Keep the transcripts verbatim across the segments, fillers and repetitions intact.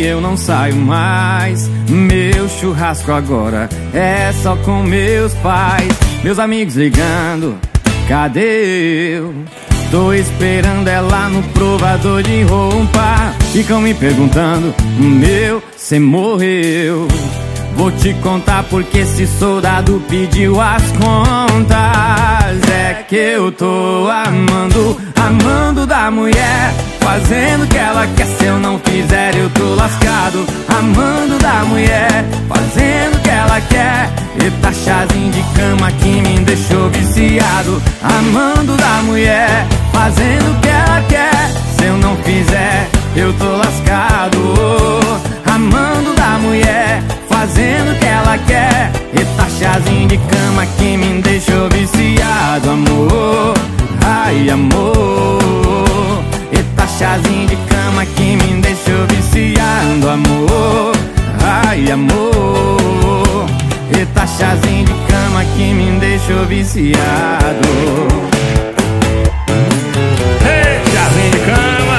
eu não saio mais. Meu churrasco agora é só com meus pais. Meus amigos ligando, cadê eu? Tô esperando ela no provador de roupa. Ficam me perguntando, meu, cê morreu. Vou te contar porque esse soldado pediu as contas. É que eu tô amando, amando da mulher, fazendo o que ela quer. Se eu não fizer eu tô lascado. Amando da mulher, fazendo o que ela quer. Eita, chazinho de cama que me deixou viciado. Amando da mulher, fazendo o que ela quer. Se eu não fizer eu tô lascado. Amando da mulher, fazendo o que ela quer. Eita, chazinho de cama que me deixou viciado. Amor, ai amor. Eita, chazinho de cama que me deixou viciado. Amor, ai amor. Eita, chazinho de cama que me deixou viciado. Ei, chazinho de cama.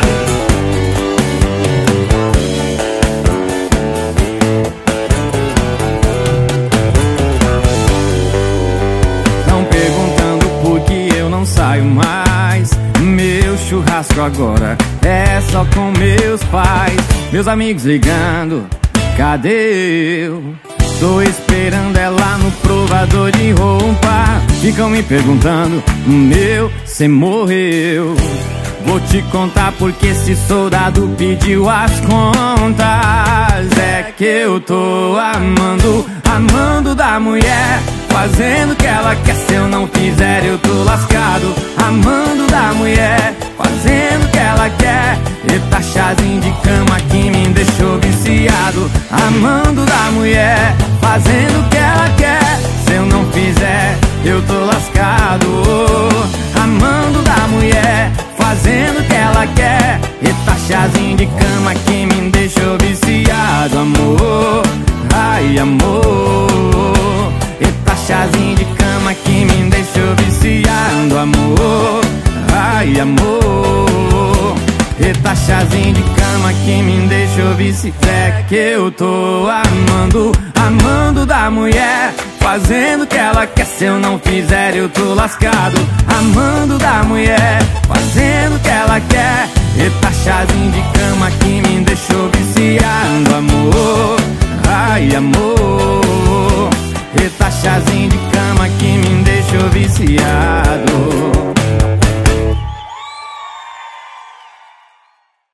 Tão perguntando por que eu não saio mais. Meu churrasco agora é só com meus pais. Meus amigos ligando, cadê eu? Tô esperando ela no provador de roupa. Ficam me perguntando, meu, cê morreu. Vou te contar porque esse soldado pediu as contas. É que eu tô amando, amando da mulher, fazendo o que ela quer. Se eu não fizer eu tô lascado. Amando da mulher, fazendo o que ela quer. Eita, chazinho de cama que me deixou viciado. Amando da mulher, fazendo o que ela quer. Se eu não fizer eu tô lascado. Amando da mulher, fazendo o que ela quer. Eita, chazinho de cama que me deixou viciado. Amor, ai amor. Eita, chazinho de cama que me deixou viciado. Amor, ai amor. Eita, chazinho de cama que me deixou viciado. É que eu tô amando, amando da mulher, fazendo o que ela quer. Se eu não fizer eu tô lascado. Amando da mulher, fazendo o que ela quer. Eita, chazinho de cama que me deixou viciado. Amor, ai amor. Eita, chazinho de cama que me deixou viciado.